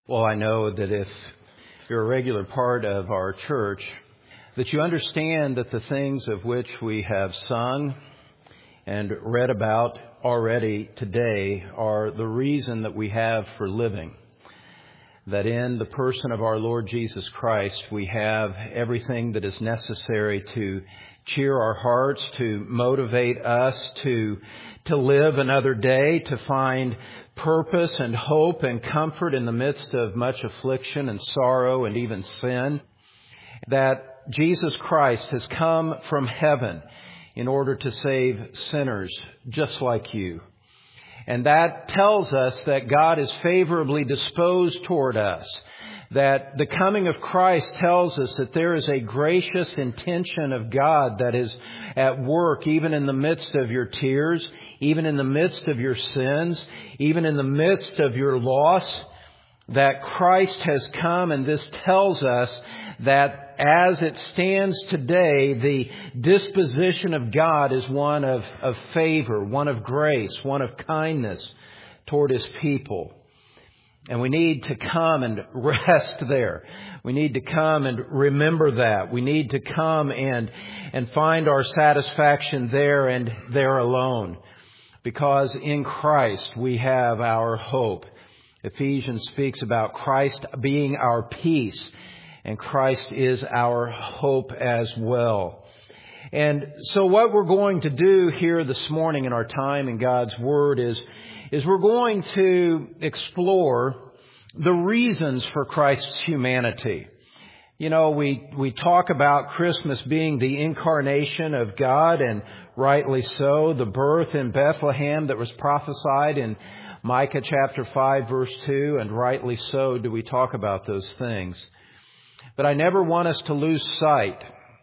Well, I know that if you're a regular part of our church, that you understand that the things of which we have sung and read about already today are the reason that we have for living. That in the person of our Lord Jesus Christ, we have everything that is necessary to cheer our hearts, to motivate us to live another day, to find purpose and hope and comfort in the midst of much affliction and sorrow and even sin. That Jesus Christ has come from heaven in order to save sinners just like you. And that tells us that God is favorably disposed toward us. That the coming of Christ tells us that there is a gracious intention of God that is at work even in the midst of your tears, even in the midst of your sins, even in the midst of your loss, that Christ has come, and this tells us that as it stands today, the disposition of God is one of favor, one of grace, one of kindness toward His people. And we need to come and rest there. We need to come and remember that. We need to come and find our satisfaction there and there alone. Because in Christ we have our hope. Ephesians speaks about Christ being our peace, and Christ is our hope as well. And so what we're going to do here this morning in our time in God's Word is we're going to explore the reasons for Christ's humanity. You know, we talk about Christmas being the incarnation of God, and rightly so, the birth in Bethlehem that was prophesied in Micah chapter 5 verse 2, and rightly so do we talk about those things. But I never want us to lose sight.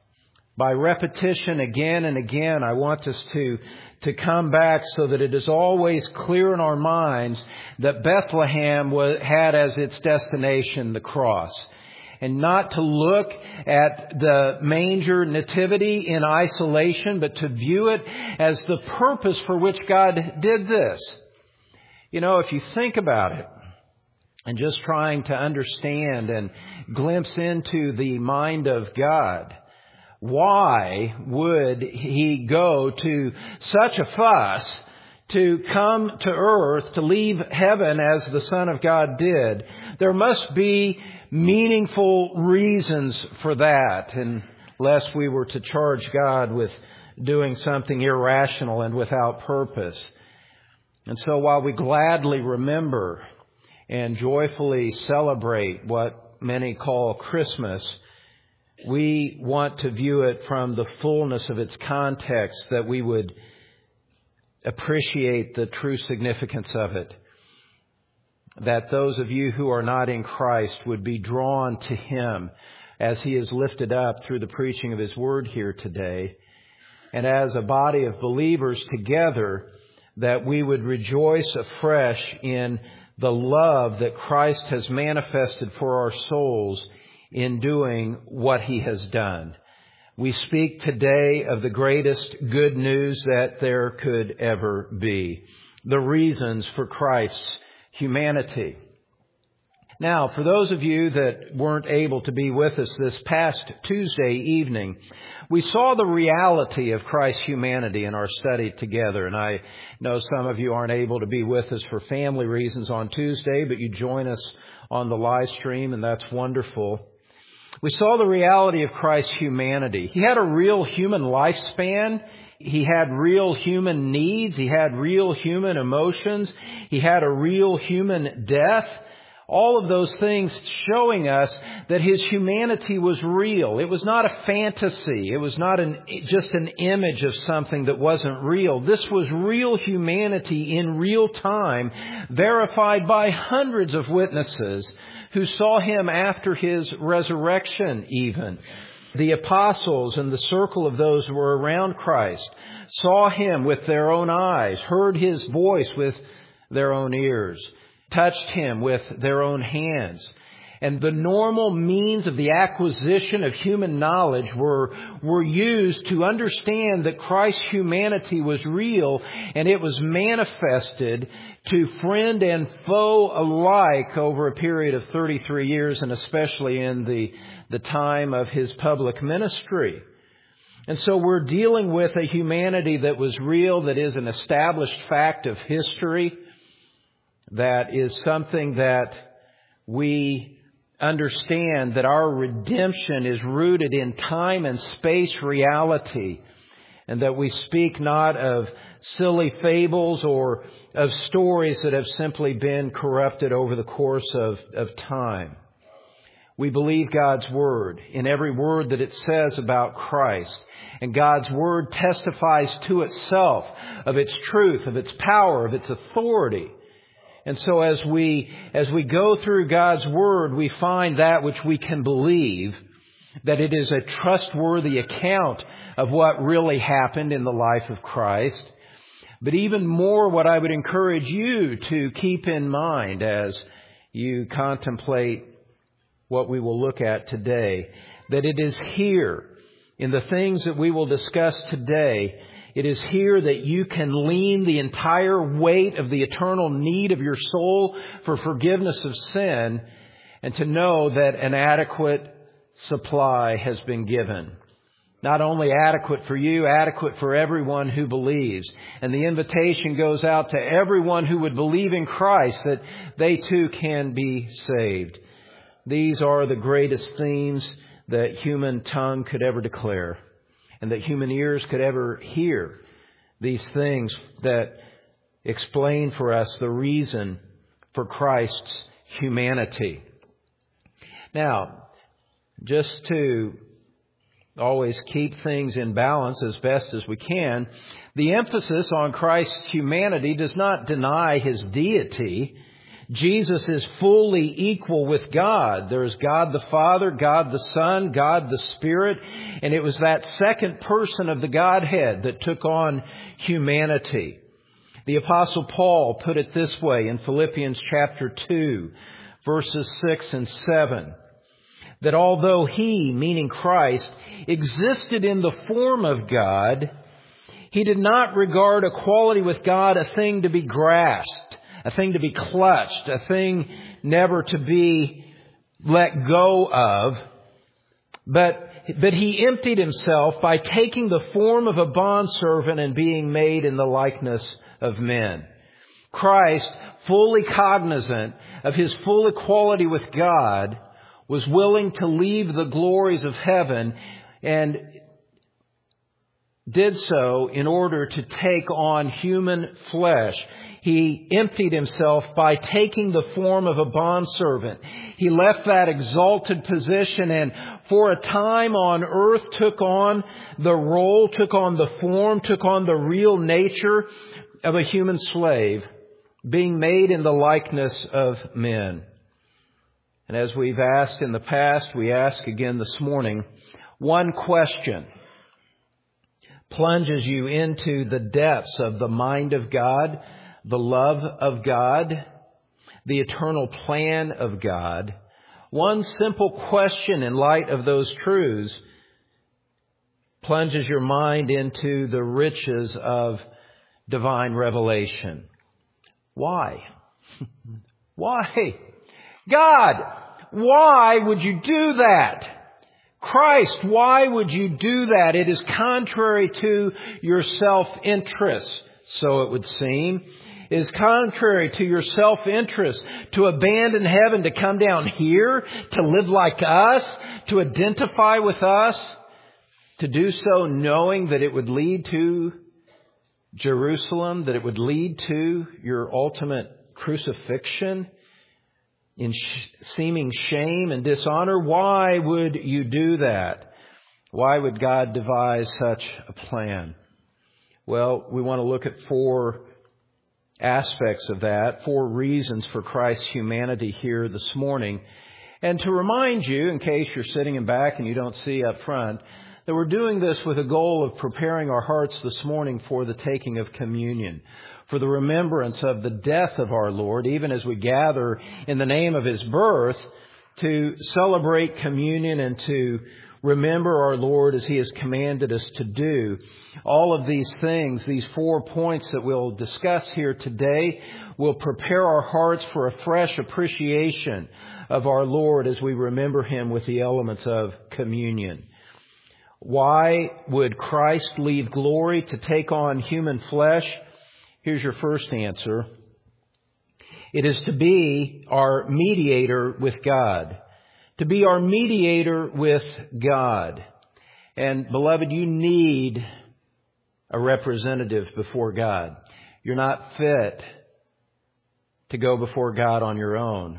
By repetition again and again, I want us to come back so that it is always clear in our minds that Bethlehem had as its destination the cross. And not to look at the manger nativity in isolation, but to view it as the purpose for which God did this. You know, if you think about it, and just trying to understand and glimpse into the mind of God, why would He go to such a fuss to come to earth, to leave heaven as the Son of God did? There must be meaningful reasons for that, unless we were to charge God with doing something irrational and without purpose. And so while we gladly remember and joyfully celebrate what many call Christmas, we want to view it from the fullness of its context, that we would appreciate the true significance of it. That those of you who are not in Christ would be drawn to Him as He is lifted up through the preaching of His Word here today. And as a body of believers together, that we would rejoice afresh in the love that Christ has manifested for our souls in doing what He has done. We speak today of the greatest good news that there could ever be. The reasons for Christ's humanity. Now, for those of you that weren't able to be with us this past Tuesday evening, we saw the reality of Christ's humanity in our study together. And I know some of you aren't able to be with us for family reasons on Tuesday, but you join us on the live stream, and that's wonderful. We saw the reality of Christ's humanity. He had a real human lifespan. He had real human needs. He had real human emotions. He had a real human death. All of those things showing us that His humanity was real. It was not a fantasy. It was not just an image of something that wasn't real. This was real humanity in real time, verified by hundreds of witnesses who saw Him after His resurrection even. The apostles and the circle of those who were around Christ saw Him with their own eyes, heard His voice with their own ears, touched Him with their own hands. And the normal means of the acquisition of human knowledge were used to understand that Christ's humanity was real, and it was manifested to friend and foe alike over a period of 33 years, and especially in the time of His public ministry. And so we're dealing with a humanity that was real, that is an established fact of history, that is something that we understand, that our redemption is rooted in time and space reality, and that we speak not of silly fables or of stories that have simply been corrupted over the course of time. We believe God's Word in every word that it says about Christ. And God's Word testifies to itself of its truth, of its power, of its authority. And so as we go through God's Word, we find that which we can believe, that it is a trustworthy account of what really happened in the life of Christ. But even more, what I would encourage you to keep in mind as you contemplate what we will look at today, that it is here, in the things that we will discuss today, it is here that you can lean the entire weight of the eternal need of your soul for forgiveness of sin, and to know that an adequate supply has been given. Not only adequate for you, adequate for everyone who believes. And the invitation goes out to everyone who would believe in Christ, that they too can be saved. These are the greatest themes that human tongue could ever declare, and that human ears could ever hear. These things that explain for us the reason for Christ's humanity. Now, just to always keep things in balance as best as we can, the emphasis on Christ's humanity does not deny His deity. Jesus is fully equal with God. There's God the Father, God the Son, God the Spirit, and it was that second person of the Godhead that took on humanity. The Apostle Paul put it this way in Philippians chapter 2, verses 6 and 7, that although He, meaning Christ, existed in the form of God, He did not regard equality with God a thing to be grasped, a thing to be clutched, a thing never to be let go of. But He emptied Himself by taking the form of a bondservant and being made in the likeness of men. Christ, fully cognizant of His full equality with God, was willing to leave the glories of heaven and did so in order to take on human flesh. He emptied Himself by taking the form of a bondservant. He left that exalted position and for a time on earth took on the role, took on the form, took on the real nature of a human slave, being made in the likeness of men. And as we've asked in the past, we ask again this morning, one question plunges you into the depths of the mind of God, the love of God, the eternal plan of God. One simple question in light of those truths plunges your mind into the riches of divine revelation. Why? Why? God, why would you do that? Christ, why would you do that? It is contrary to your self-interest, so it would seem. It is contrary to your self-interest to abandon heaven, to come down here, to live like us, to identify with us, to do so knowing that it would lead to Jerusalem, that it would lead to your ultimate crucifixion in seeming shame and dishonor. Why would you do that? Why would God devise such a plan? Well, we want to look at four aspects of that, four reasons for Christ's humanity here this morning. And to remind you, in case you're sitting in back and you don't see up front, that we're doing this with a goal of preparing our hearts this morning for the taking of communion, for the remembrance of the death of our Lord, even as we gather in the name of His birth, to celebrate communion and to remember our Lord as He has commanded us to do. All of these things, these 4 points that we'll discuss here today, will prepare our hearts for a fresh appreciation of our Lord as we remember Him with the elements of communion. Why would Christ leave glory to take on human flesh? Here's your first answer. It is to be our mediator with God. To be our mediator with God. And beloved, you need a representative before God. You're not fit to go before God on your own.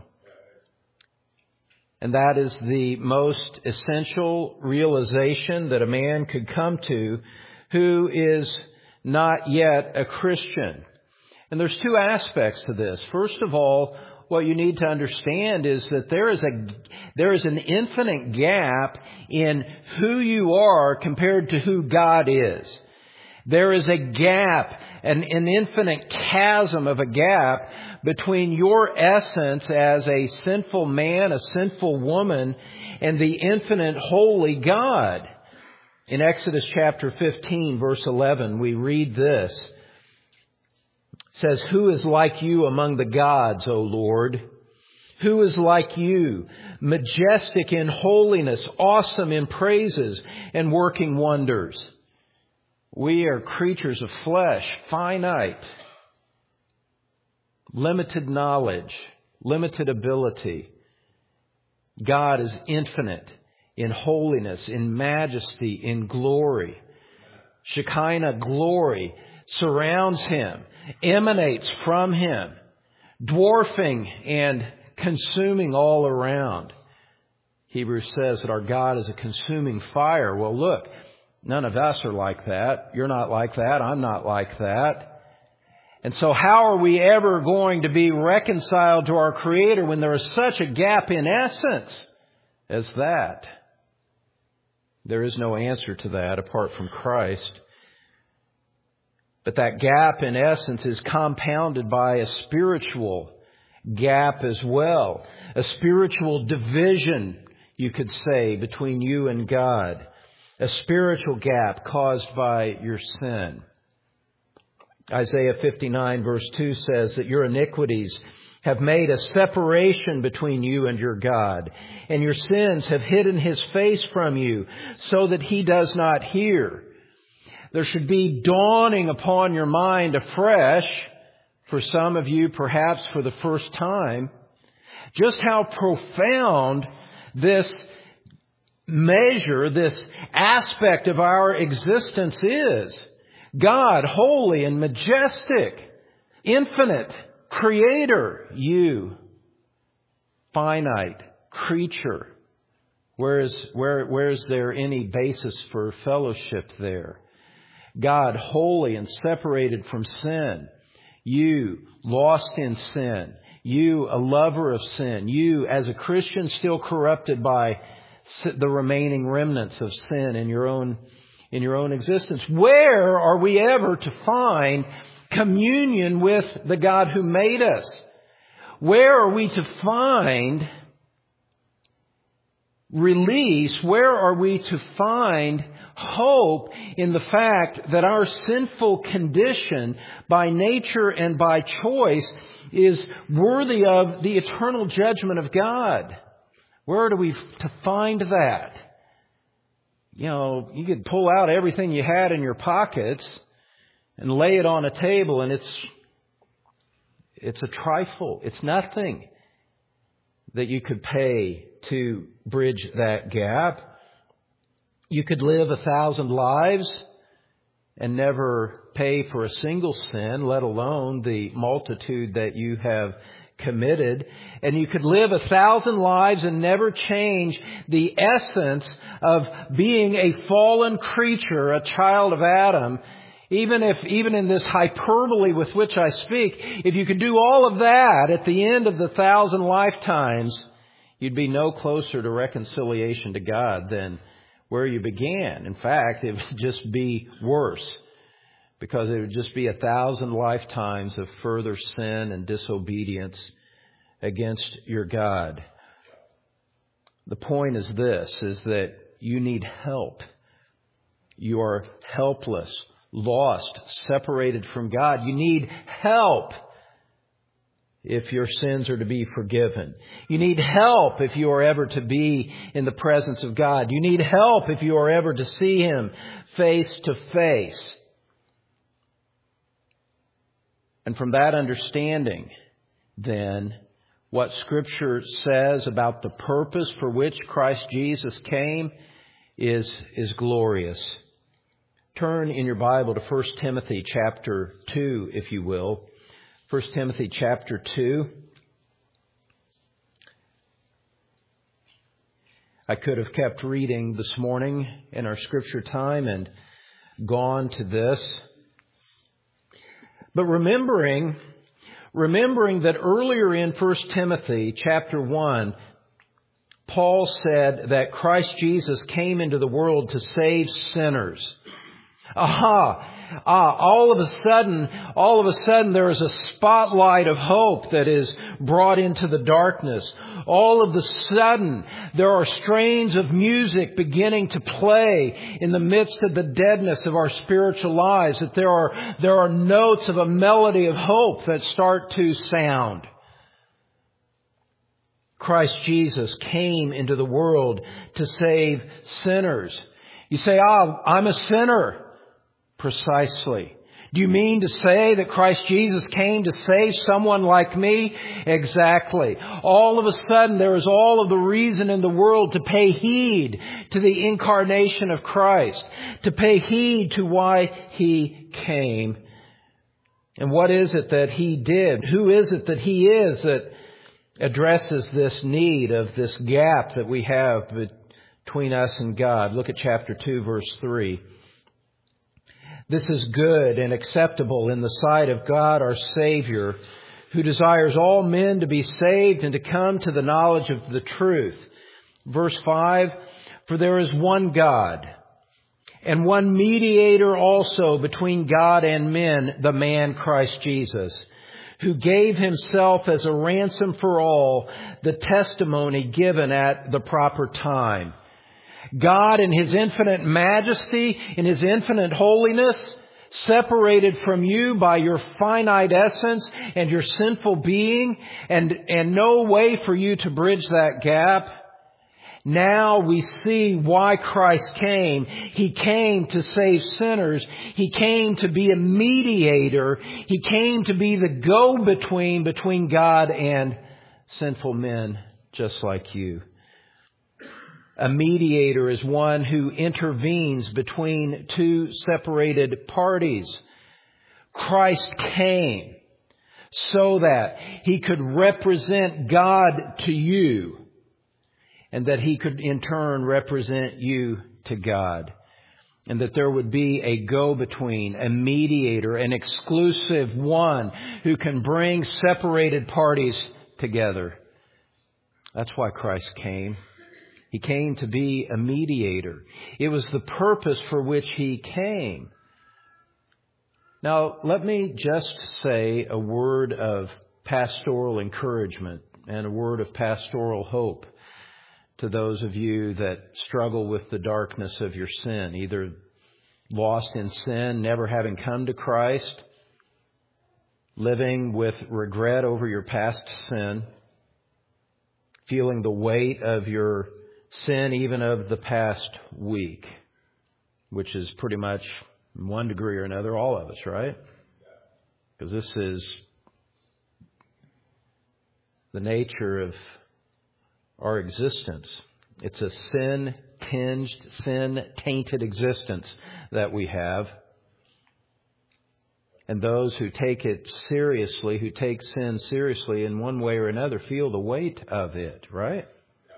And that is the most essential realization that a man could come to who is not yet a Christian. And there's 2 aspects to this. First of all, what you need to understand is that there is an infinite gap in who you are compared to who God is. There is a gap, an infinite chasm of a gap between your essence as a sinful man, a sinful woman, and the infinite holy God. In Exodus chapter 15, verse 11, we read this. It says, "Who is like you among the gods, O Lord? Who is like you, majestic in holiness, awesome in praises, and working wonders?" We are creatures of flesh, finite, limited knowledge, limited ability. God is infinite in holiness, in majesty, in glory. Shekinah glory surrounds Him, emanates from Him, dwarfing and consuming all around. Hebrews says that our God is a consuming fire. Well, look, none of us are like that. You're not like that. I'm not like that. And so how are we ever going to be reconciled to our Creator when there is such a gap in essence as that? There is no answer to that apart from Christ. But that gap in essence is compounded by a spiritual gap as well. A spiritual division, you could say, between you and God. A spiritual gap caused by your sin. Isaiah 59 verse 2 says that your iniquities have made a separation between you and your God, and your sins have hidden His face from you so that He does not hear. There should be dawning upon your mind afresh, for some of you perhaps for the first time, just how profound this measure, this aspect of our existence is. God, holy and majestic, infinite, creator, you, finite creature. Where is there any basis for fellowship there? God, holy and separated from sin. You, lost in sin. You, a lover of sin. You, as a Christian, still corrupted by the remaining remnants of sin in your own existence. Where are we ever to find communion with the God who made us? Where are we to find release? Where are we to find hope in the fact that our sinful condition by nature and by choice is worthy of the eternal judgment of God? Where are we to find that? You know, you could pull out everything you had in your pockets and lay it on a table, and it's a trifle. It's nothing that you could pay to bridge that gap. You could live 1,000 lives and never pay for a single sin, let alone the multitude that you have committed. And you could live 1,000 lives and never change the essence of being a fallen creature, a child of Adam. Even in this hyperbole with which I speak, if you could do all of that at the end of the 1,000 lifetimes, you'd be no closer to reconciliation to God than where you began. In fact, it would just be worse, because it would just be 1,000 lifetimes of further sin and disobedience against your God. The point is this, is that you need help. You are helpless, lost, separated from God. You need help if your sins are to be forgiven. You need help if you are ever to be in the presence of God. You need help if you are ever to see Him face to face. And from that understanding, then, what Scripture says about the purpose for which Christ Jesus came is glorious. Turn in your Bible to 1 Timothy chapter 2, if you will. 1 Timothy chapter 2. I could have kept reading this morning in our Scripture time and gone to this. But remembering that earlier in 1 Timothy chapter 1, Paul said that Christ Jesus came into the world to save sinners. All of a sudden there is a spotlight of hope that is brought into the darkness. All of a sudden there are strains of music beginning to play in the midst of the deadness of our spiritual lives. That there are notes of a melody of hope that start to sound. Christ Jesus came into the world to save sinners. You say, I'm a sinner. Precisely. Do you mean to say that Christ Jesus came to save someone like me? Exactly. All of a sudden, there is all of the reason in the world to pay heed to the incarnation of Christ, to pay heed to why He came. And what is it that He did? Who is it that He is that addresses this need of this gap that we have between us and God? Look at chapter 2, verse 3. This is good and acceptable in the sight of God our Savior, who desires all men to be saved and to come to the knowledge of the truth. Verse 5, for there is one God, and one mediator also between God and men, the man Christ Jesus, who gave Himself as a ransom for all, the testimony given at the proper time. God in His infinite majesty, in His infinite holiness, separated from you by your finite essence and your sinful being, and no way for you to bridge that gap. Now we see why Christ came. He came to save sinners. He came to be a mediator. He came to be the go-between between God and sinful men just like you. A mediator is one who intervenes between two separated parties. Christ came so that He could represent God to you, and that He could in turn represent you to God. And that there would be a go-between, a mediator, an exclusive one who can bring separated parties together. That's why Christ came. He came to be a mediator. It was the purpose for which He came. Now, let me just say a word of pastoral encouragement and a word of pastoral hope to those of you that struggle with the darkness of your sin, either lost in sin, never having come to Christ, living with regret over your past sin, feeling the weight of your sin even of the past week, which is pretty much, in one degree or another, all of us, right? Because this is the nature of our existence. It's a sin-tinged, sin-tainted existence that we have. And those who take it seriously, who take sin seriously in one way or another, feel the weight of it, right?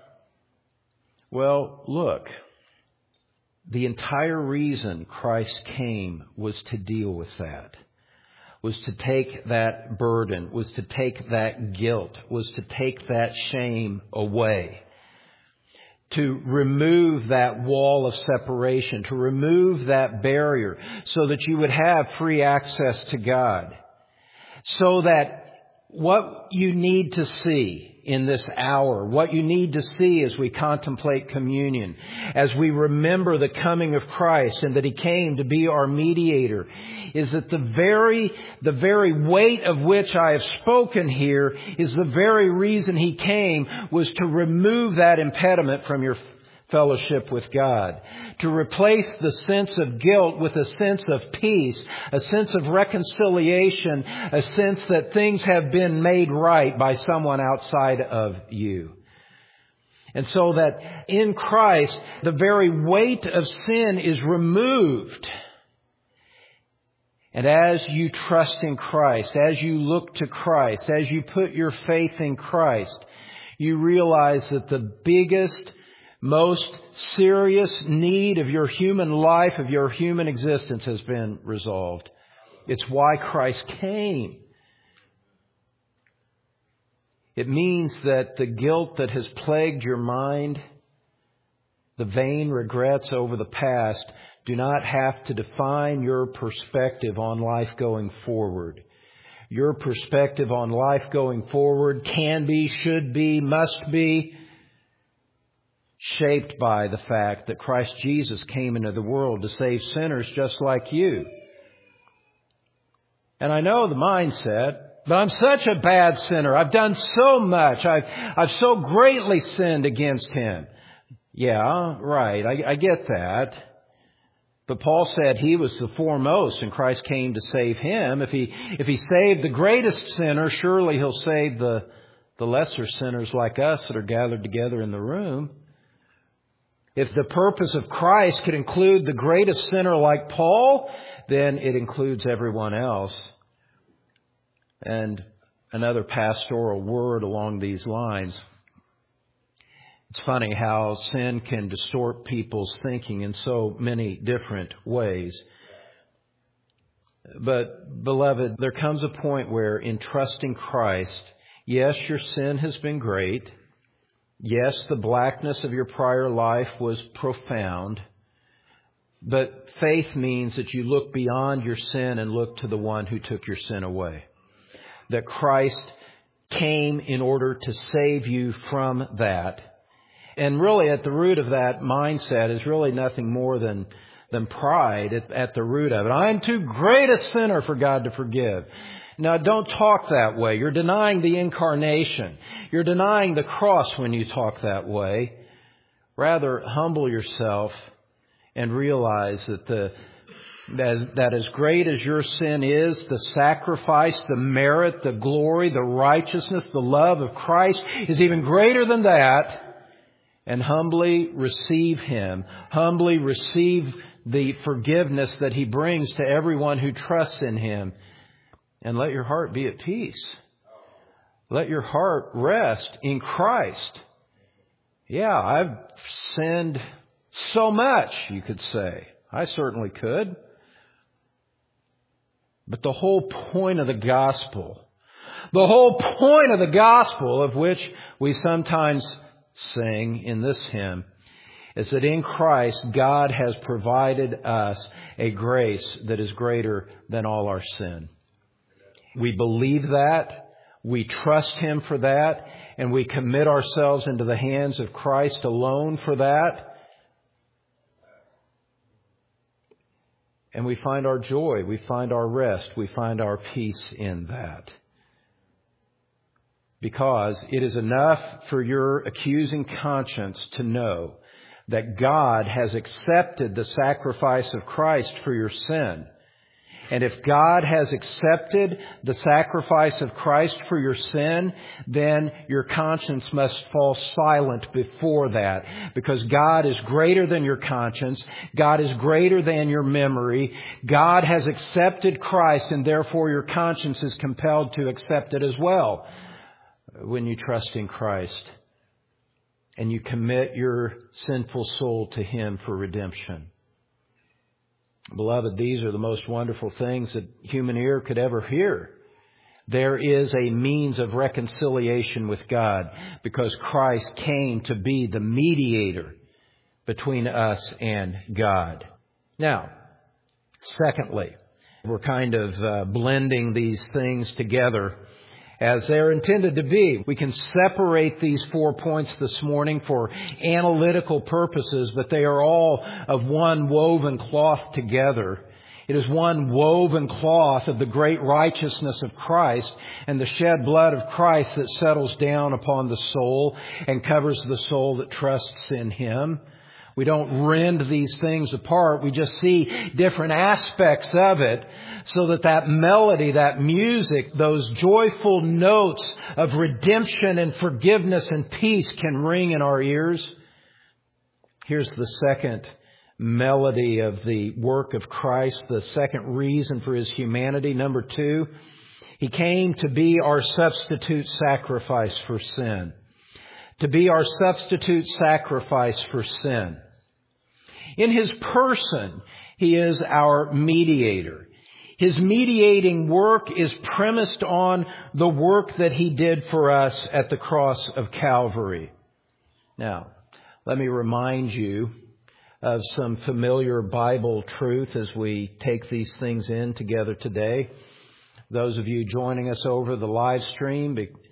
Well, look, the entire reason Christ came was to deal with that, was to take that burden, was to take that guilt, was to take that shame away, to remove that wall of separation, to remove that barrier so that you would have free access to God, so that what you need to see in this hour, what you need to see as we contemplate communion, as we remember the coming of Christ and that He came to be our mediator, is that the very weight of which I have spoken here is the very reason He came, was to remove that impediment from your fellowship with God, to replace the sense of guilt with a sense of peace, a sense of reconciliation, a sense that things have been made right by someone outside of you. And so that in Christ, the very weight of sin is removed. And as you trust in Christ, as you look to Christ, as you put your faith in Christ, you realize that the biggest, most serious need of your human life, of your human existence, has been resolved. It's why Christ came. It means that the guilt that has plagued your mind, the vain regrets over the past, do not have to define your perspective on life going forward. Your perspective on life going forward can be, should be, must be shaped by the fact that Christ Jesus came into the world to save sinners just like you. And I know the mindset, but I'm such a bad sinner. I've done so much. I've so greatly sinned against Him. Yeah, right. I get that. But Paul said He was the foremost and Christ came to save him. If he saved the greatest sinner, surely He'll save the lesser sinners like us that are gathered together in the room. If the purpose of Christ could include the greatest sinner like Paul, then it includes everyone else. And another pastoral word along these lines. It's funny how sin can distort people's thinking in so many different ways. But, beloved, there comes a point where in trusting Christ, yes, your sin has been great. Yes, the blackness of your prior life was profound, but faith means that you look beyond your sin and look to the one who took your sin away. That Christ came in order to save you from that. And really at the root of that mindset is really nothing more than pride at the root of it. I'm too great a sinner for God to forgive. Now, don't talk that way. You're denying the incarnation. You're denying the cross when you talk that way. Rather, humble yourself and realize that as great as your sin is, the sacrifice, the merit, the glory, the righteousness, the love of Christ is even greater than that. And humbly receive Him. Humbly receive the forgiveness that He brings to everyone who trusts in Him. And let your heart be at peace. Let your heart rest in Christ. Yeah, I've sinned so much, you could say. I certainly could. But the whole point of the gospel, of which we sometimes sing in this hymn, is that in Christ, God has provided us a grace that is greater than all our sin. We believe that, we trust Him for that, and we commit ourselves into the hands of Christ alone for that. And we find our joy, we find our rest, we find our peace in that. Because it is enough for your accusing conscience to know that God has accepted the sacrifice of Christ for your sin. And if God has accepted the sacrifice of Christ for your sin, then your conscience must fall silent before that. Because God is greater than your conscience. God is greater than your memory. God has accepted Christ, and therefore your conscience is compelled to accept it as well. When you trust in Christ and you commit your sinful soul to Him for redemption. Beloved, these are the most wonderful things that human ear could ever hear. There is a means of reconciliation with God because Christ came to be the mediator between us and God. Now, secondly, we're kind of blending these things together as they're intended to be. We can separate these 4 points this morning for analytical purposes, but they are all of one woven cloth together. It is one woven cloth of the great righteousness of Christ and the shed blood of Christ that settles down upon the soul and covers the soul that trusts in Him. We don't rend these things apart. We just see different aspects of it so that melody, that music, those joyful notes of redemption and forgiveness and peace can ring in our ears. Here's the second melody of the work of Christ, the second reason for His humanity. Number 2, He came to be our substitute sacrifice for sin. To be our substitute sacrifice for sin. In His person, He is our mediator. His mediating work is premised on the work that He did for us at the cross of Calvary. Now, let me remind you of some familiar Bible truth as we take these things in together today. Those of you joining us over the live stream,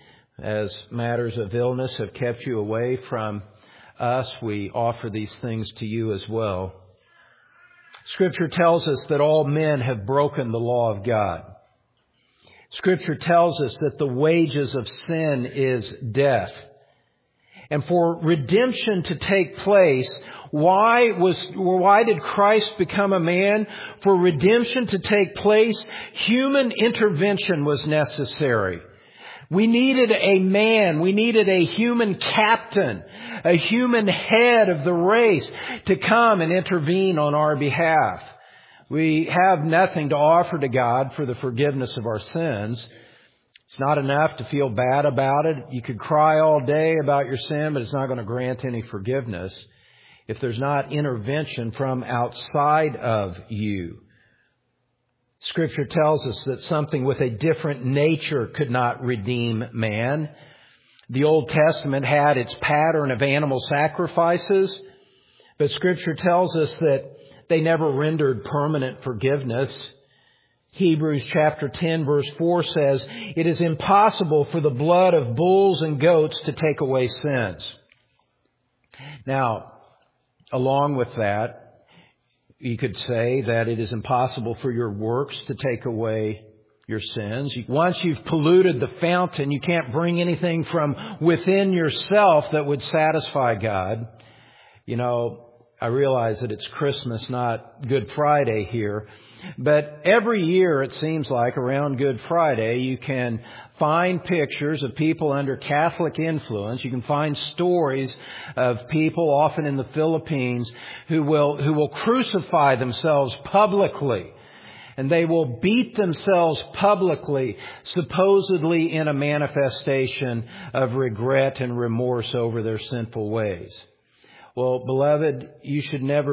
as matters of illness have kept you away from us, we offer these things to you as well. Scripture tells us that all men have broken the law of God. Scripture tells us that the wages of sin is death. And for redemption to take place, why did Christ become a man? For redemption to take place, human intervention was necessary. We needed a man, we needed a human captain, a human head of the race to come and intervene on our behalf. We have nothing to offer to God for the forgiveness of our sins. It's not enough to feel bad about it. You could cry all day about your sin, but it's not going to grant any forgiveness if there's not intervention from outside of you. Scripture tells us that something with a different nature could not redeem man. The Old Testament had its pattern of animal sacrifices, but Scripture tells us that they never rendered permanent forgiveness. Hebrews chapter 10 verse 4 says, "It is impossible for the blood of bulls and goats to take away sins." Now, along with that, you could say that it is impossible for your works to take away your sins. Once you've polluted the fountain, you can't bring anything from within yourself that would satisfy God. You know, I realize that it's Christmas, not Good Friday here. But every year, it seems like, around Good Friday, you can find pictures of people under Catholic influence. You can find stories of people, often in the Philippines, who will crucify themselves publicly. And they will beat themselves publicly, supposedly in a manifestation of regret and remorse over their sinful ways. Well, beloved, you should never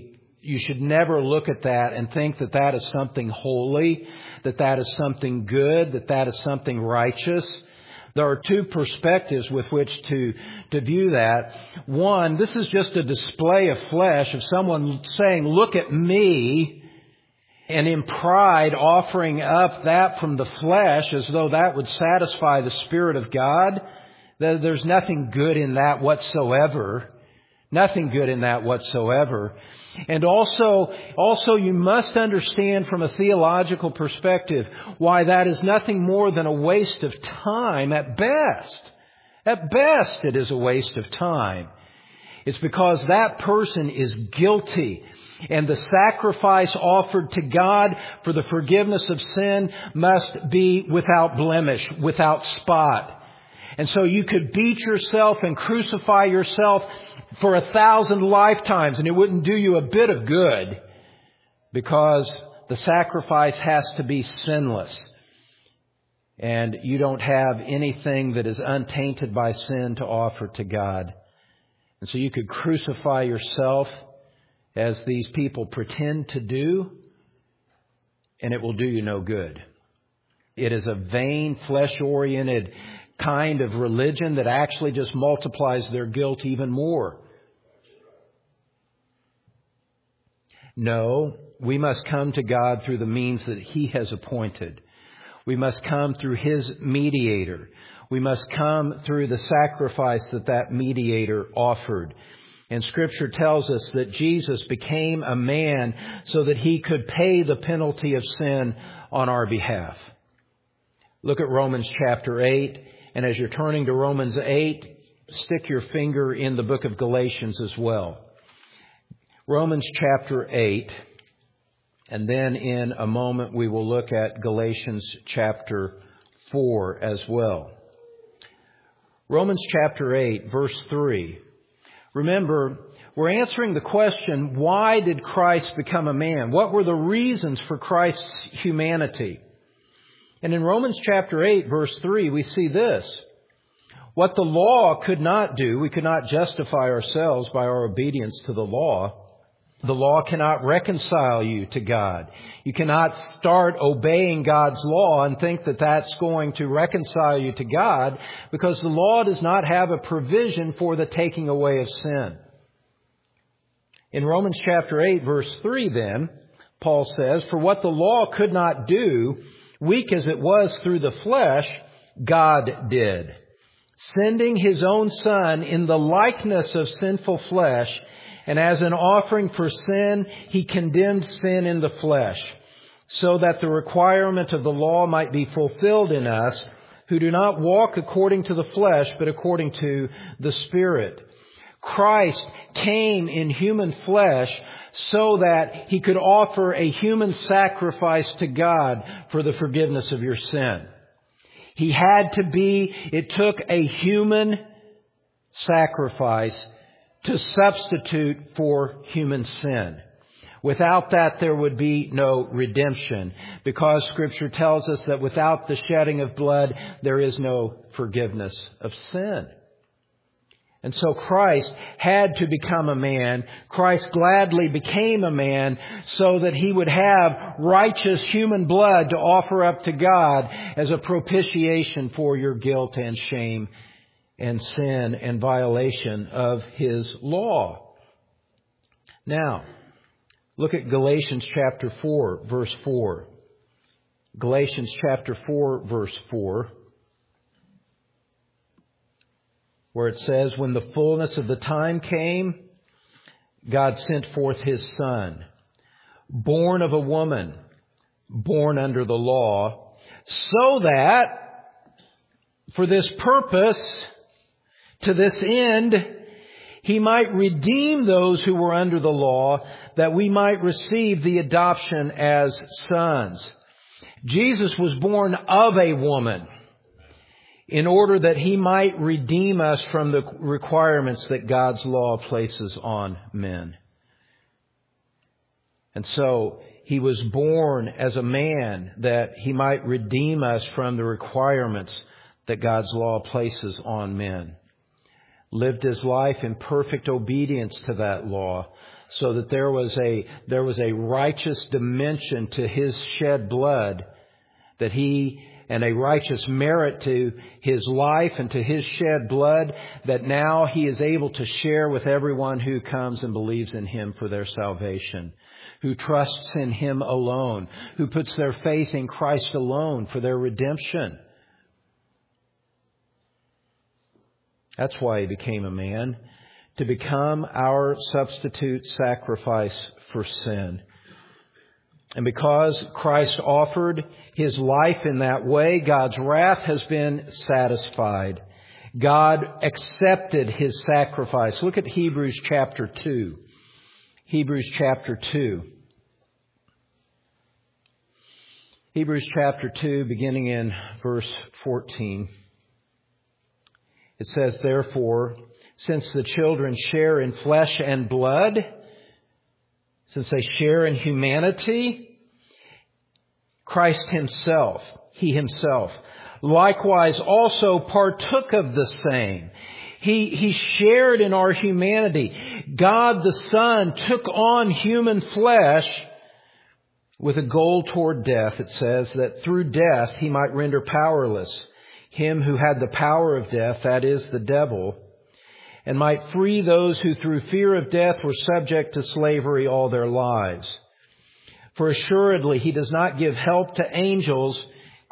look at that and think that that is something holy, that that is something good, that that is something righteous. There are two perspectives with which to view that. One, this is just a display of flesh of someone saying, "Look at me," and in pride offering up that from the flesh as though that would satisfy the Spirit of God. There's nothing good in that whatsoever. Nothing good in that whatsoever. And also you must understand from a theological perspective why that is nothing more than a waste of time at best. At best, it is a waste of time. It's because that person is guilty, and the sacrifice offered to God for the forgiveness of sin must be without blemish, without spot. And so you could beat yourself and crucify yourself for 1,000 lifetimes, and it wouldn't do you a bit of good, because the sacrifice has to be sinless. And you don't have anything that is untainted by sin to offer to God. And so you could crucify yourself as these people pretend to do, and it will do you no good. It is a vain, flesh-oriented kind of religion that actually just multiplies their guilt even more. No, we must come to God through the means that He has appointed. We must come through His mediator. We must come through the sacrifice that mediator offered. And Scripture tells us that Jesus became a man so that He could pay the penalty of sin on our behalf. Look at Romans chapter 8. And as you're turning to Romans 8, stick your finger in the book of Galatians as well. Romans chapter 8. And then in a moment we will look at Galatians chapter 4 as well. Romans chapter 8, verse 3. Remember, we're answering the question, why did Christ become a man? What were the reasons for Christ's humanity? And in Romans chapter 8, verse 3, we see this. What the law could not do, we could not justify ourselves by our obedience to the law. The law cannot reconcile you to God. You cannot start obeying God's law and think that that's going to reconcile you to God, because the law does not have a provision for the taking away of sin. In Romans chapter 8, verse 3 then, Paul says, "For what the law could not do, weak as it was through the flesh, God did, sending His own Son in the likeness of sinful flesh, and as an offering for sin, He condemned sin in the flesh, so that the requirement of the law might be fulfilled in us, who do not walk according to the flesh, but according to the Spirit." Christ came in human flesh so that He could offer a human sacrifice to God for the forgiveness of your sin. It took a human sacrifice to substitute for human sin. Without that, there would be no redemption, because Scripture tells us that without the shedding of blood, there is no forgiveness of sin. And so Christ had to become a man. Christ gladly became a man so that He would have righteous human blood to offer up to God as a propitiation for your guilt and shame and sin and violation of His law. Now, look at Galatians chapter 4, verse 4. Galatians chapter 4, verse 4. Where it says, "When the fullness of the time came, God sent forth His Son, born of a woman, born under the law, so that for this purpose, to this end, He might redeem those who were under the law, that we might receive the adoption as sons." Jesus was born of a woman in order that He might redeem us from the requirements that God's law places on men. And so He was born as a man that He might redeem us from the requirements that God's law places on men. Lived His life in perfect obedience to that law, so that there was a righteous dimension to His shed blood, and a righteous merit to His life and to His shed blood, that now He is able to share with everyone who comes and believes in Him for their salvation, who trusts in Him alone, who puts their faith in Christ alone for their redemption. That's why He became a man, to become our substitute sacrifice for sin. And because Christ offered His life in that way, God's wrath has been satisfied. God accepted His sacrifice. Look at Hebrews chapter 2. Hebrews chapter 2. Hebrews chapter 2, beginning in verse 14. It says, "Therefore, since the children share in flesh and blood," since they share in humanity, Christ Himself, He Himself, likewise also partook of the same. He shared in our humanity. God the Son took on human flesh with a goal toward death. It says that through death He might render powerless him who had the power of death, that is, the devil, and might free those who through fear of death were subject to slavery all their lives. For assuredly He does not give help to angels,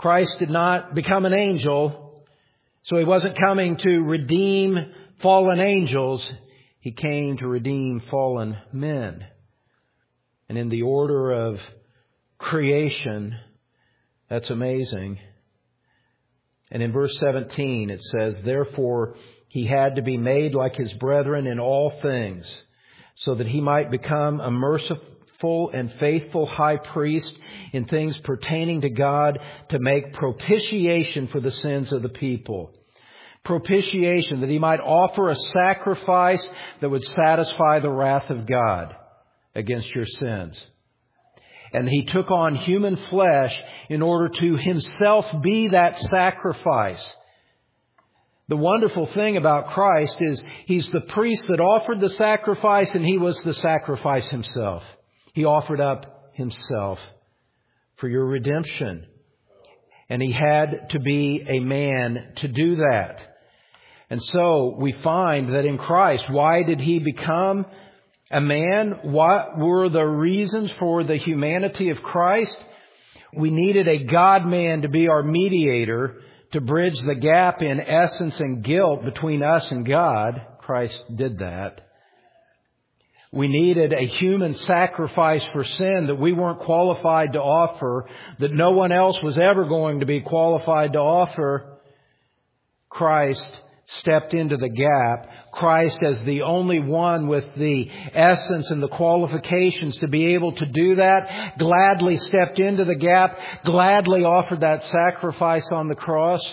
Christ did not become an angel, so He wasn't coming to redeem fallen angels. He came to redeem fallen men. And in the order of creation, that's amazing. And in verse 17 it says, "Therefore He had to be made like His brethren in all things, so that He might become a merciful and faithful high priest in things pertaining to God, to make propitiation for the sins of the people." Propitiation, that He might offer a sacrifice that would satisfy the wrath of God against your sins. And He took on human flesh in order to Himself be that sacrifice. The wonderful thing about Christ is He's the priest that offered the sacrifice, and He was the sacrifice Himself. He offered up Himself for your redemption. And He had to be a man to do that. And so we find that in Christ, why did He become a man? What were the reasons for the humanity of Christ? We needed a God-man to be our mediator, to bridge the gap in essence and guilt between us and God. Christ did that. We needed a human sacrifice for sin that we weren't qualified to offer, that no one else was ever going to be qualified to offer. Christ stepped into the gap. Christ, as the only one with the essence and the qualifications to be able to do that, gladly stepped into the gap, gladly offered that sacrifice on the cross.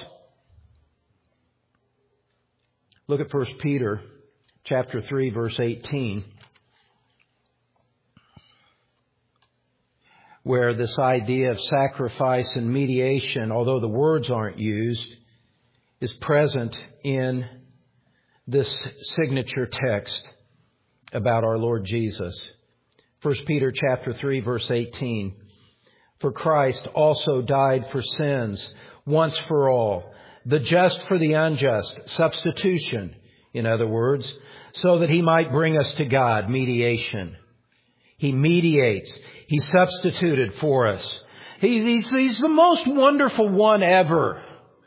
Look at 1 Peter chapter 3, verse 18, where this idea of sacrifice and mediation, although the words aren't used, is present in this signature text about our Lord Jesus. 1 Peter chapter 3, verse 18. "For Christ also died for sins once for all, the just for the unjust," substitution, in other words, "so that He might bring us to God," mediation. He mediates. He substituted for us. He's the most wonderful one ever.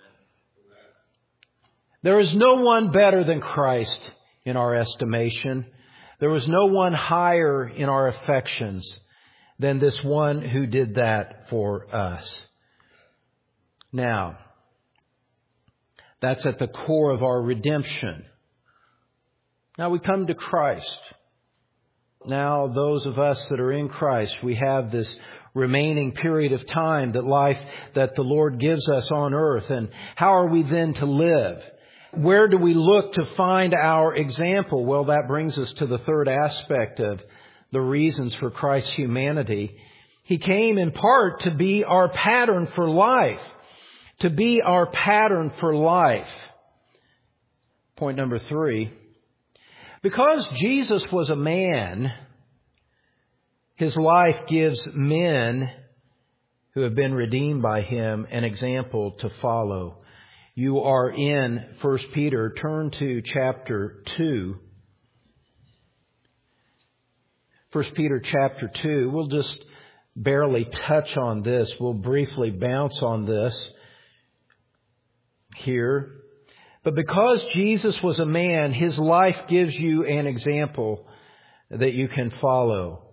There is no one better than Christ in our estimation. There is no one higher in our affections than this one who did that for us. Now, that's at the core of our redemption. Now we come to Christ. Now those of us that are in Christ, we have this remaining period of time that the Lord gives us on earth. And how are we then to live? Where do we look to find our example? Well, that brings us to the third aspect of the reasons for Christ's humanity. He came in part to be our pattern for life. To be our pattern for life. Point number 3. Because Jesus was a man, His life gives men who have been redeemed by Him an example to follow. You are in 1 Peter. Turn to chapter 2. 1 Peter chapter 2. We'll just barely touch on this. We'll briefly bounce on this here. But because Jesus was a man, His life gives you an example that you can follow.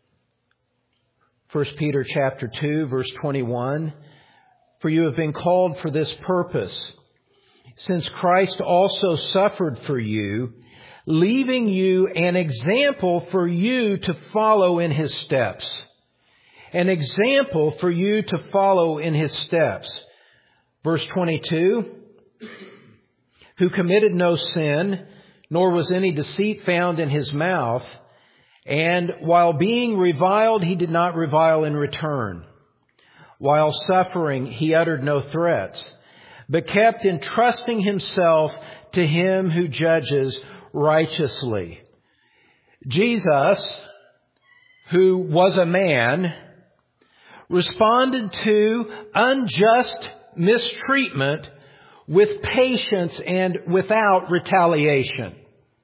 1 Peter chapter 2, verse 21. "For you have been called for this purpose, since Christ also suffered for you, leaving you an example for you to follow in His steps." An example for you to follow in His steps. Verse 22. "Who committed no sin, nor was any deceit found in His mouth. And while being reviled, He did not revile in return. While suffering, He uttered no threats, but kept entrusting Himself to Him who judges righteously." Jesus, who was a man, responded to unjust mistreatment with patience and without retaliation.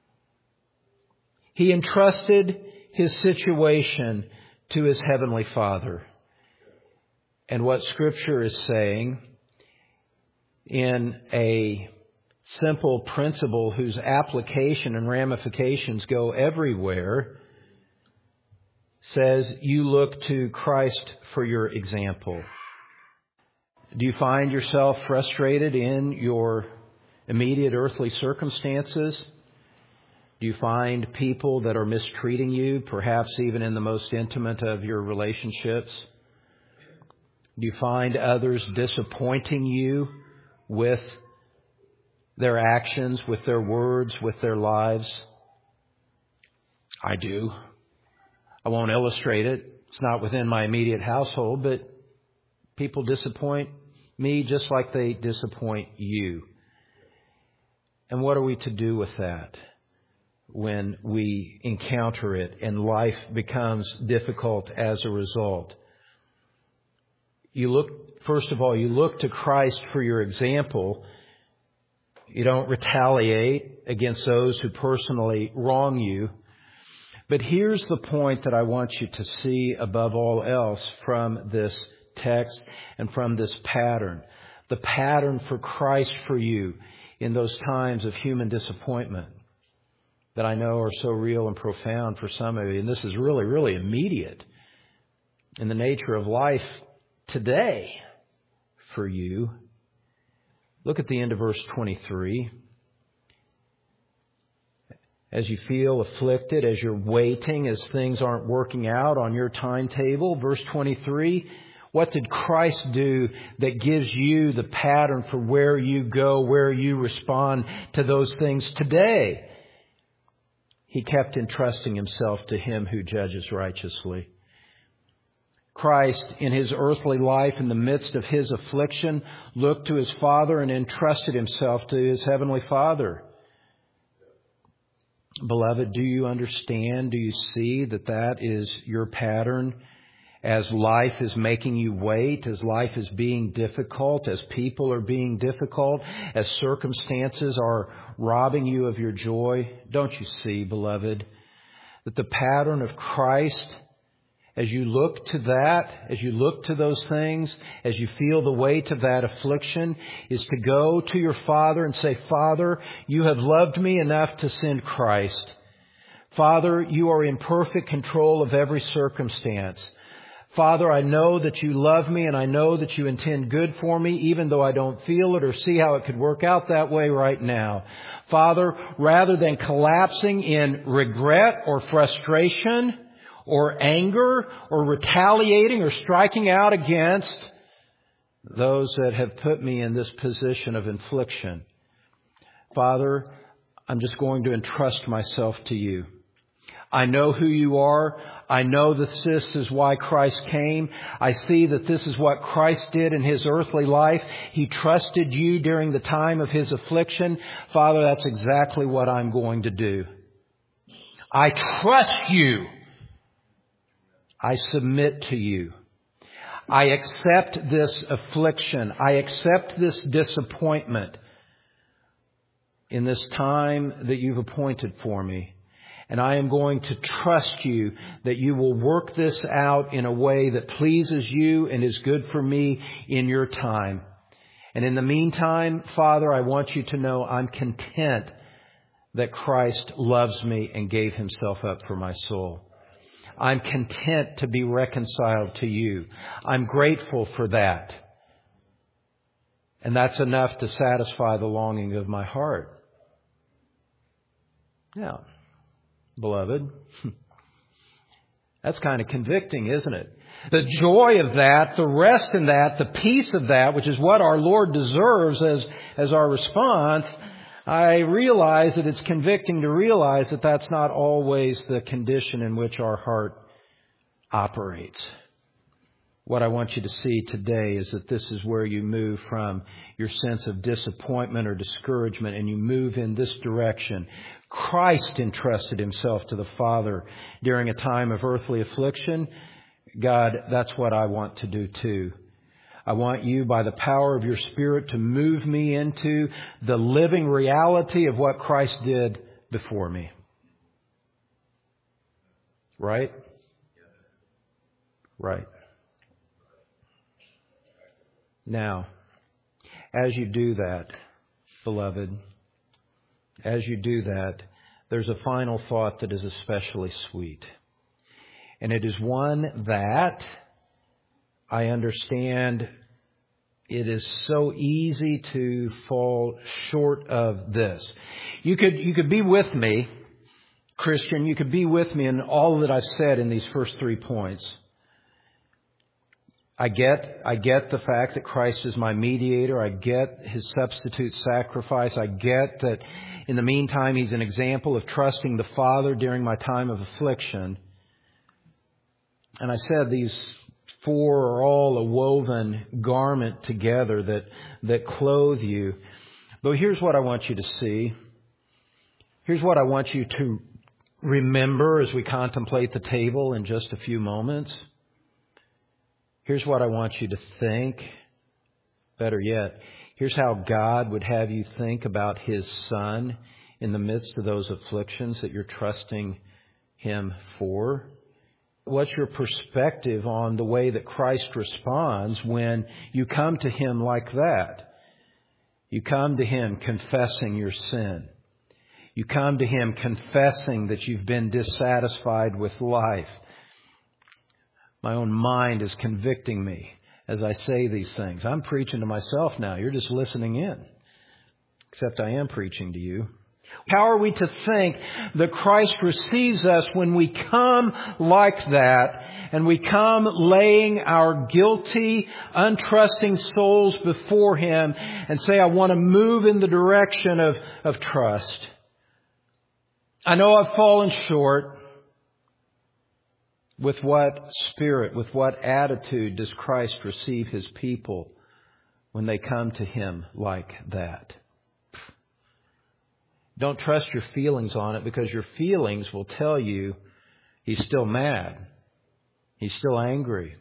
He entrusted His situation to His Heavenly Father. and what Scripture is saying in a simple principle whose application and ramifications go everywhere, says you look to Christ for your example. Do you find yourself frustrated in your immediate earthly circumstances? Do you find people that are mistreating you, perhaps even in the most intimate of your relationships? Do you find others disappointing you with their actions, with their words, with their lives? I do. I won't illustrate it. It's not within my immediate household, but people disappoint me just like they disappoint you. And what are we to do with that when we encounter it and life becomes difficult as a result? First of all, you look to Christ for your example. You don't retaliate against those who personally wrong you. But here's the point that I want you to see above all else from this text and from this pattern. The pattern for Christ for you in those times of human disappointment that I know are so real and profound for some of you. And this is really, really immediate in the nature of life today for you. Look at the end of verse 23. As you feel afflicted, as you're waiting, as things aren't working out on your timetable, verse 23, what did Christ do that gives you the pattern for where you go, where you respond to those things today? He kept entrusting Himself to Him who judges righteously. Christ, in His earthly life, in the midst of His affliction, looked to His Father and entrusted Himself to His Heavenly Father. Beloved, do you understand? Do you see that that is your pattern? As life is making you wait, as life is being difficult, as people are being difficult, as circumstances are robbing you of your joy, don't you see, beloved, that the pattern of Christ, as you look to that, as you look to those things, as you feel the weight of that affliction, is to go to your Father and say, Father, you have loved me enough to send Christ. Father, you are in perfect control of every circumstance. Father, I know that you love me and I know that you intend good for me, even though I don't feel it or see how it could work out that way right now. Father, rather than collapsing in regret or frustration or anger or retaliating or striking out against those that have put me in this position of infliction, Father, I'm just going to entrust myself to you. I know who you are. I know that this is why Christ came. I see that this is what Christ did in His earthly life. He trusted you during the time of His affliction. Father, that's exactly what I'm going to do. I trust you. I submit to you. I accept this affliction. I accept this disappointment in this time that you've appointed for me. And I am going to trust you that you will work this out in a way that pleases you and is good for me in your time. And in the meantime, Father, I want you to know I'm content that Christ loves me and gave Himself up for my soul. I'm content to be reconciled to you. I'm grateful for that. And that's enough to satisfy the longing of my heart. Now, beloved, that's kind of convicting, isn't it? The joy of that, the rest in that, the peace of that, which is what our Lord deserves as our response, I realize that it's convicting to realize that that's not always the condition in which our heart operates. What I want you to see today is that this is where you move from your sense of disappointment or discouragement and you move in this direction. Christ entrusted Himself to the Father during a time of earthly affliction. God, that's what I want to do too. I want you, by the power of your Spirit, to move me into the living reality of what Christ did before me. Right? Right. Now, as you do that, beloved, as you do that, there's a final thought that is especially sweet. And it is one that I understand it is so easy to fall short of this. You could be with me, Christian, you could be with me in all that I've said in these first 3 points. I get the fact that Christ is my mediator. I get His substitute sacrifice. I get that in the meantime He's an example of trusting the Father during my time of affliction. And I said these 4 are all a woven garment together that clothe you. But here's what I want you to see. Here's what I want you to remember as we contemplate the table in just a few moments. Here's what I want you to think. Better yet, here's how God would have you think about His Son in the midst of those afflictions that you're trusting Him for. What's your perspective on the way that Christ responds when you come to Him like that? You come to Him confessing your sin. You come to Him confessing that you've been dissatisfied with life. My own mind is convicting me as I say these things. I'm preaching to myself now. You're just listening in. Except I am preaching to you. How are we to think that Christ receives us when we come like that and we come laying our guilty, untrusting souls before Him and say, I want to move in the direction of trust. I know I've fallen short. With what spirit, with what attitude does Christ receive His people when they come to Him like that? Don't trust your feelings on it, because your feelings will tell you He's still mad. He's still angry.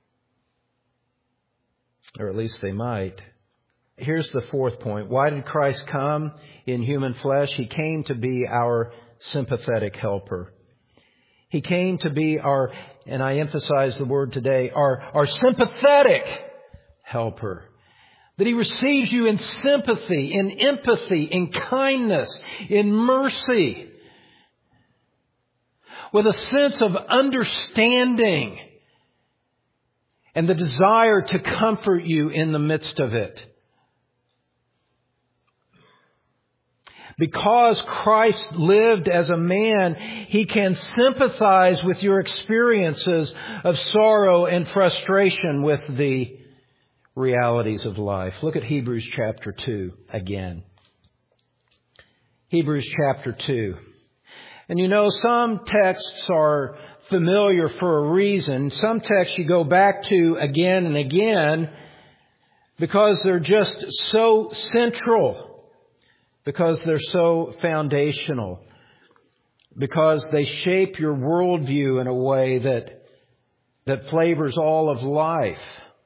Or at least they might. Here's the 4th point. Why did Christ come in human flesh? He came to be our sympathetic helper. He came to be our, and I emphasize the word today, our sympathetic helper. That He receives you in sympathy, in empathy, in kindness, in mercy. With a sense of understanding and the desire to comfort you in the midst of it. Because Christ lived as a man, He can sympathize with your experiences of sorrow and frustration with the realities of life. Look at Hebrews chapter 2 again. Hebrews chapter 2. And you know, some texts are familiar for a reason. Some texts you go back to again and again because they're just so central. Because they're so foundational. Because they shape your worldview in a way that flavors all of life.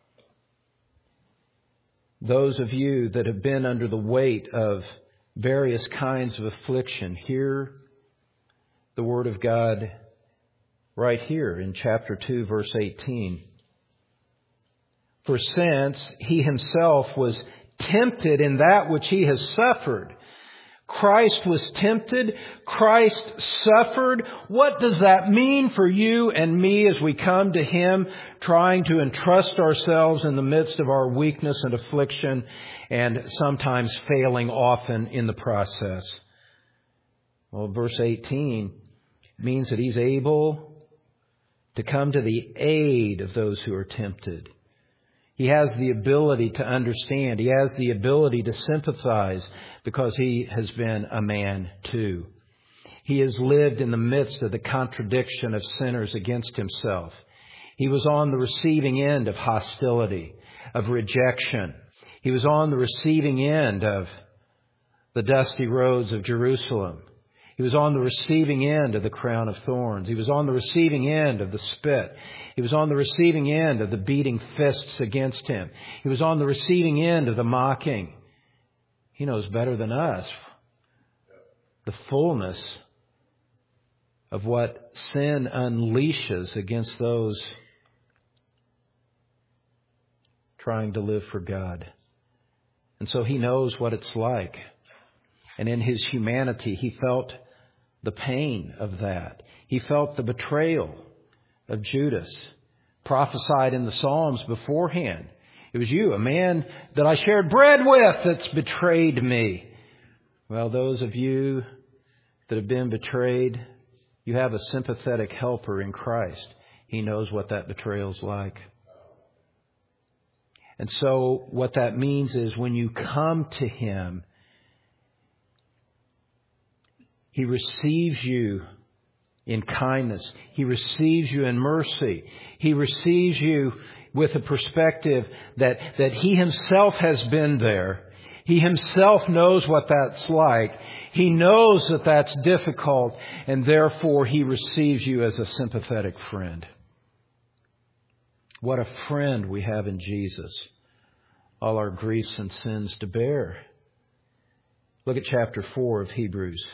Those of you that have been under the weight of various kinds of affliction, hear the Word of God right here in chapter 2, verse 18. For since He Himself was tempted in that which He has suffered, Christ was tempted. Christ suffered. What does that mean for you and me as we come to Him, trying to entrust ourselves in the midst of our weakness and affliction, and sometimes failing often in the process? Well, verse 18 means that He's able to come to the aid of those who are tempted. He has the ability to understand. He has the ability to sympathize because He has been a man too. He has lived in the midst of the contradiction of sinners against Himself. He was on the receiving end of hostility, of rejection. He was on the receiving end of the dusty roads of Jerusalem. He was on the receiving end of the crown of thorns. He was on the receiving end of the spit. He was on the receiving end of the beating fists against Him. He was on the receiving end of the mocking. He knows better than us the fullness of what sin unleashes against those trying to live for God. And so he knows what it's like. And in his humanity, he felt the pain of that. He felt the betrayal of Judas, prophesied in the Psalms beforehand. It was you, a man that I shared bread with, that's betrayed me. Well, those of you that have been betrayed, you have a sympathetic helper in Christ. He knows what that betrayal's like. And so what that means is when you come to Him, He receives you in kindness. He receives you in mercy. He receives you with a perspective that He Himself has been there. He Himself knows what that's like. He knows that that's difficult, and therefore He receives you as a sympathetic friend. What a friend we have in Jesus. All our griefs and sins to bear. Look at chapter 4 of Hebrews.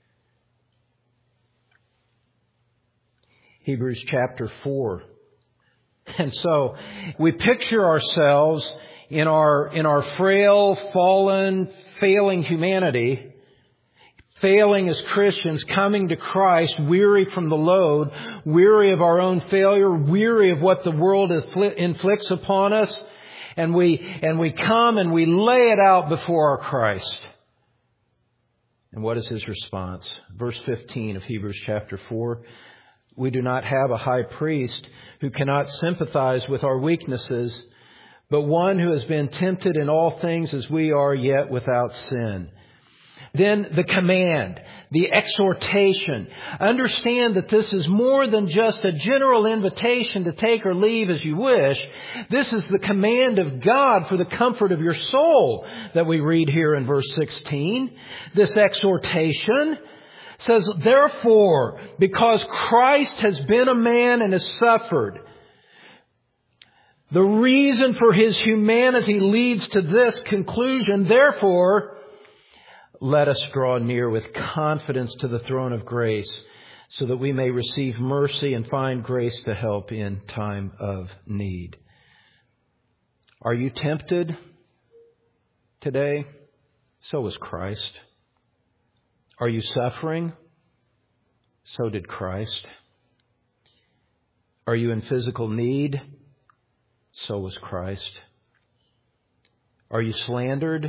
Hebrews chapter 4. And so we picture ourselves in our frail, fallen, failing humanity, failing as Christians, coming to Christ, weary from the load, weary of our own failure, weary of what the world inflicts upon us, and we come and we lay it out before our Christ. And what is His response? Verse 15 of Hebrews chapter 4. We do not have a high priest who cannot sympathize with our weaknesses, but one who has been tempted in all things as we are, yet without sin. Then the command, the exhortation. Understand that this is more than just a general invitation to take or leave as you wish. This is the command of God for the comfort of your soul that we read here in verse 16. This exhortation says, therefore, because Christ has been a man and has suffered, the reason for His humanity leads to this conclusion. Therefore, let us draw near with confidence to the throne of grace so that we may receive mercy and find grace to help in time of need. Are you tempted today? So was Christ. Are you suffering? So did Christ. Are you in physical need? So was Christ. Are you slandered?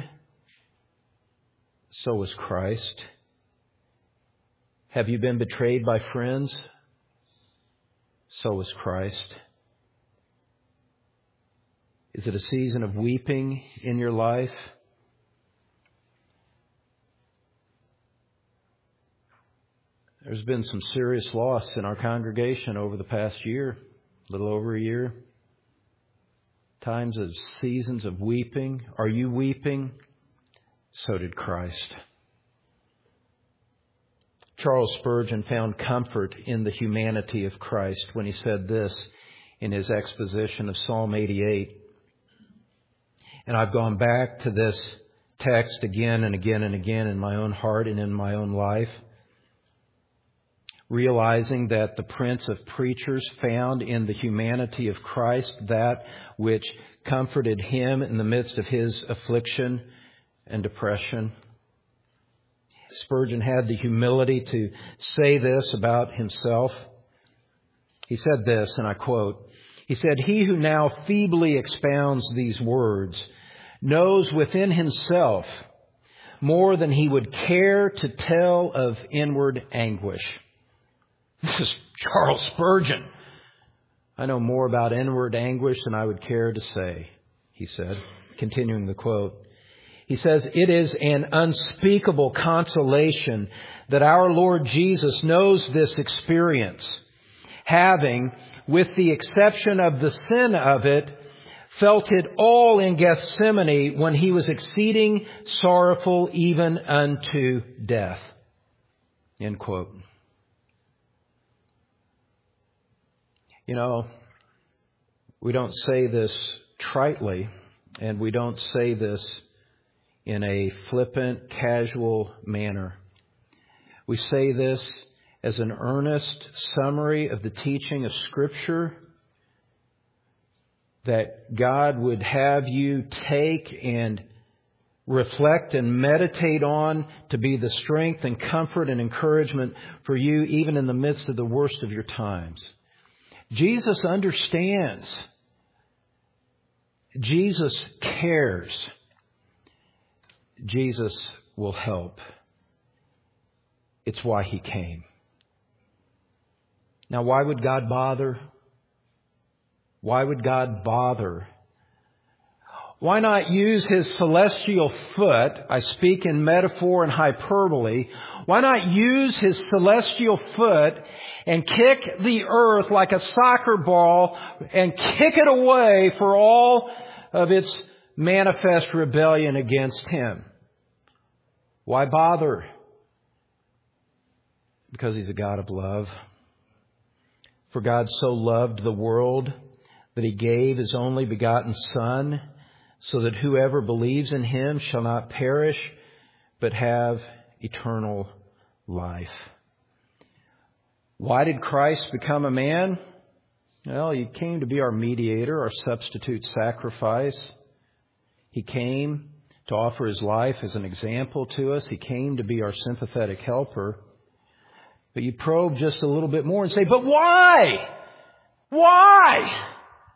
So was Christ. Have you been betrayed by friends? So was Christ. Is it a season of weeping in your life? There's been some serious loss in our congregation over the past year, a little over a year. Times of seasons of weeping. Are you weeping? So did Christ. Charles Spurgeon found comfort in the humanity of Christ when he said this in his exposition of Psalm 88. And I've gone back to this text again and again and again in my own heart and in my own life, realizing that the Prince of Preachers found in the humanity of Christ that which comforted Him in the midst of His affliction and depression. Spurgeon had the humility to say this about himself. He said this, and I quote, he said, "He who now feebly expounds these words knows within himself more than he would care to tell of inward anguish." This is Charles Spurgeon. "I know more about inward anguish than I would care to say," he said, continuing the quote. He says, "It is an unspeakable consolation that our Lord Jesus knows this experience, having, with the exception of the sin of it, felt it all in Gethsemane when He was exceeding sorrowful even unto death." End quote. You know, we don't say this tritely, and we don't say this in a flippant, casual manner. We say this as an earnest summary of the teaching of Scripture that God would have you take and reflect and meditate on to be the strength and comfort and encouragement for you even in the midst of the worst of your times. Jesus understands. Jesus cares. Jesus will help. It's why He came. Now, why would God bother? Why would God bother? Why not use His celestial foot? I speak in metaphor and hyperbole. Why not use His celestial foot and kick the earth like a soccer ball and kick it away for all of its manifest rebellion against Him? Why bother? Because He's a God of love. For God so loved the world that He gave His only begotten Son, so that whoever believes in Him shall not perish, but have eternal life. Why did Christ become a man? Well, He came to be our mediator, our substitute sacrifice. He came to offer His life as an example to us. He came to be our sympathetic helper. But you probe just a little bit more and say, but why? Why?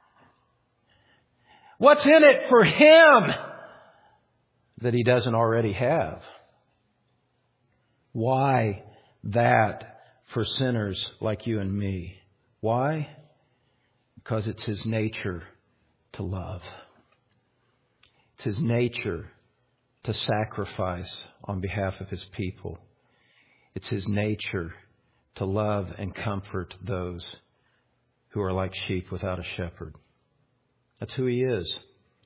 What's in it for Him that He doesn't already have? Why that for sinners like you and me? Why? Because it's His nature to love. It's His nature to sacrifice on behalf of His people. It's His nature to love and comfort those who are like sheep without a shepherd. That's who He is.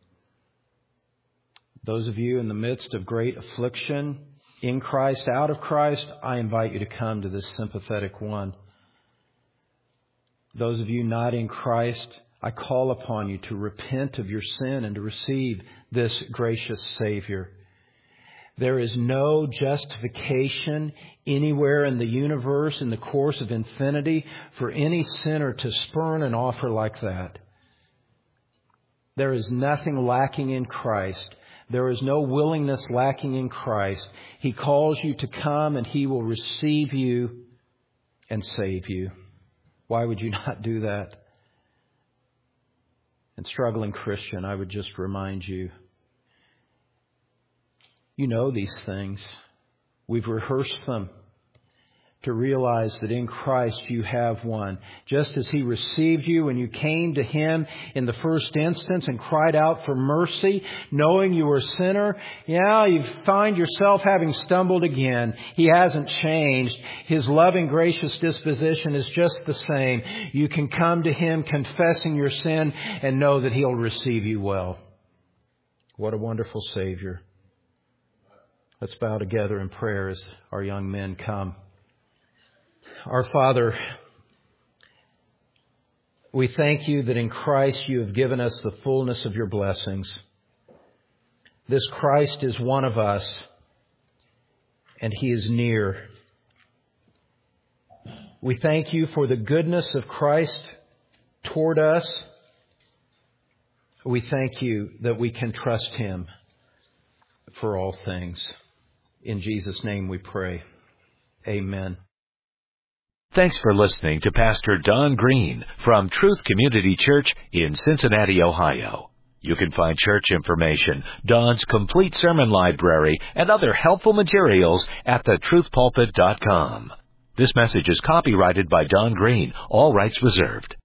Those of you in the midst of great affliction, in Christ, out of Christ, I invite you to come to this sympathetic one. Those of you not in Christ, I call upon you to repent of your sin and to receive this gracious Savior. There is no justification anywhere in the universe, in the course of infinity, for any sinner to spurn an offer like that. There is nothing lacking in Christ. There is no willingness lacking in Christ. He calls you to come and He will receive you and save you. Why would you not do that? And struggling Christian, I would just remind you, you know these things. We've rehearsed them to realize that in Christ you have one. Just as He received you when you came to Him in the first instance and cried out for mercy, knowing you were a sinner, you find yourself having stumbled again. He hasn't changed. His loving, gracious disposition is just the same. You can come to Him confessing your sin and know that He'll receive you well. What a wonderful Savior. Let's bow together in prayer as our young men come. Our Father, we thank You that in Christ You have given us the fullness of Your blessings. This Christ is one of us, and He is near. We thank You for the goodness of Christ toward us. We thank You that we can trust Him for all things. In Jesus' name we pray. Amen. Thanks for listening to Pastor Don Green from Truth Community Church in Cincinnati, Ohio. You can find church information, Don's complete sermon library, and other helpful materials at thetruthpulpit.com. This message is copyrighted by Don Green, all rights reserved.